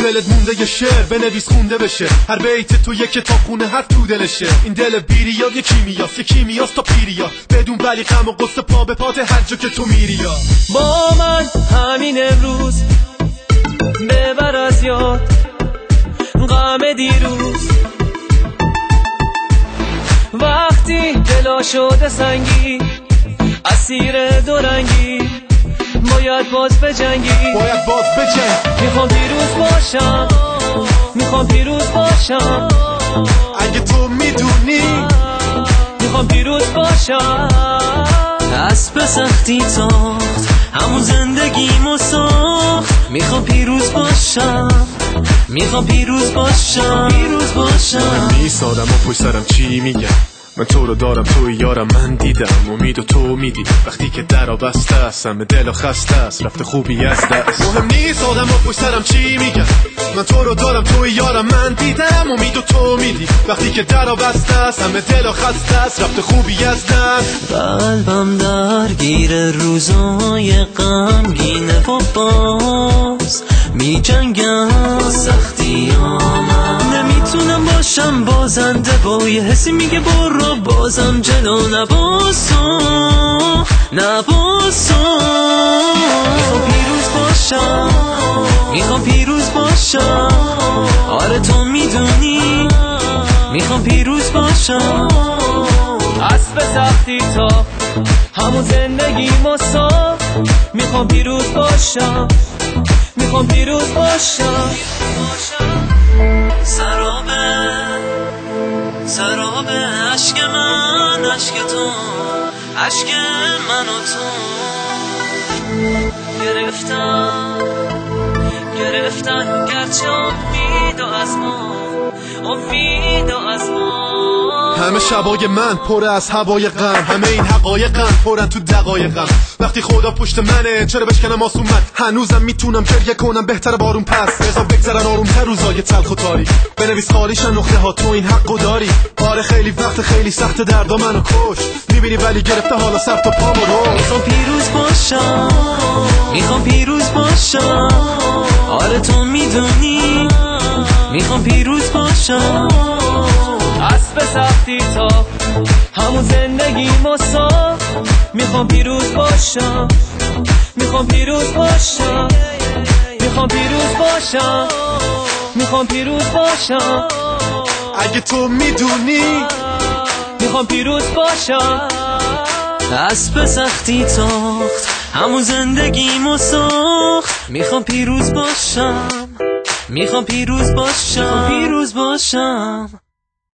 دلت مونده یه شعر بنویس خونده بشه، هر بیت تو یک کتاب خونه هر تو دلشه. این دل بیریاد یه کیمیاست تا پیریا، بدون ولی غم و قصه پا به پات هر جا که تو میری. یا با من همین امروز ببر از یاد غم دیروز، وقتی دلا شده سنگی اسیر دورنگی، باید باز بجنگی. میخوام پیروز باشم اگه تو میدونی میخوام پیروز باشم. اسب سختی تاخت همون زندگیمو ساخت، میخوام پیروز باشم من میسادم و پشت سرم چی میگم، من تو رو دارم توی یارم، من دیدم امید و تو میدی وقتی که درا بسته است، همه دل و خسته است رفته خوبی از دست. مهم نیست آدم و پشت سرم چی میگم، من تو رو دارم توی یارم، من دیدم امید و تو میدی وقتی که درا بسته است، همه دل و خسته است رفته خوبی از دست. قلبم درگیر روزای غمگینه و باز میجنگم سختیام، نمیتونم باشم بازنده با یه حسی میگه برو بازم جلو نباسو. میخوام پیروز باشم آره تو میدونی میخوام پیروز باشم. اسب سختی تا همون زندگی مسا، میخوام پیروز باشم سرابه عشق من، عشق تو، عشق من و تو، گرفتن گرچه امید از ما. همه شبای من پر از هوای غم، همه این حقایقم پرن تو دقایقم. وقتی خدا پشت منه چرا بشکنم آسومت، هنوزم میتونم گریه کنم بهتر بارون پس. بذار بگذرن آرومتر روزای تلخ و تاریک، بنویس خالیشن نقطه ها تو این حقو داری. آره خیلی وقت خیلی سخت دردا منو کش، میبینی ولی گرفته حالا سر تا پامو رو. میخوام پیروز باشم آره تو میدونی میخوام پیروز باشم. اسب سختی تا همون زندگی مسا، میخوام پیروز باشم اگه تو میدونی میخوام پیروز باشم. اسب سختی تاخت همون زندگیمو ساخت، میخوام پیروز باشم